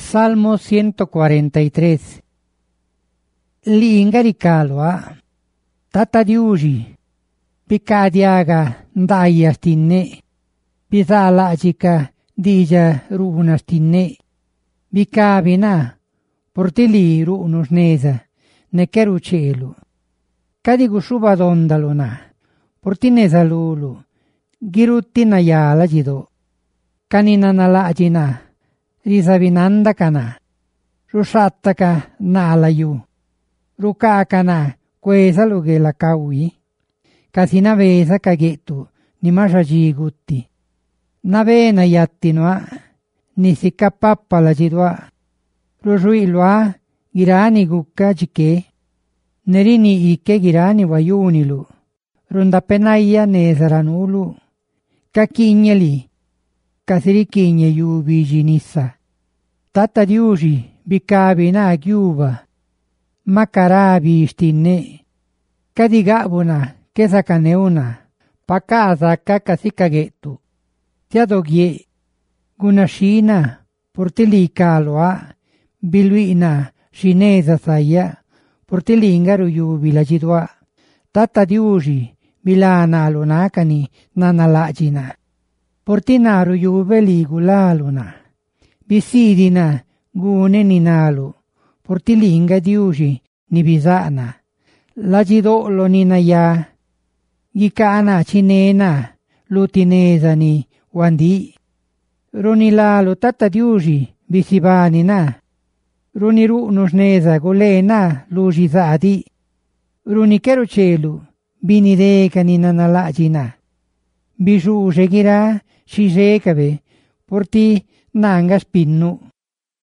Salmo 143. L'ingaricaloa, tata diuji, picadiaga ndaia stinne, pisa lagica dija runa stinne, bicavina, portili runus nesa, ne keru cielu. Cadigu suba dondaluna, portinesa lulu, giruttina yala jido, canina nalagina, risavinanda kana, rushattaka nalayu, rukakana quesa luge la kawi, kasina vesa kagetu ni mashaji gutti, navena yattinoa, ni sikapappa la jidwa, rushuilwa girani gukka jike, nerini ike girani wayunilu, rundapenaya nesaranulu, kakinyeli, kasirikinye yubi jinissa. Tata diuji bicabina giuva, macarabi stinne, cadigabuna kesacaneuna, pacasa cacasikagetu, tiadogie, gunashina, portilicaloa, biluina, shinesa saya, portilingaru yubila jidwa, tata diuji bilana lunakani nanalagina, portinaru yubeligulaluna. Bisidina gune ninalu, portilinga diuji ni bisana, lagidolo ninaya, gikana cinena, lutinesa ni wandi, runilalu tata diuji bisibanina, runirunus nesa golena lujizadi, runikeru celu, binideka ni nanalagina, biju gira shijekabe, porti nanga spinnu.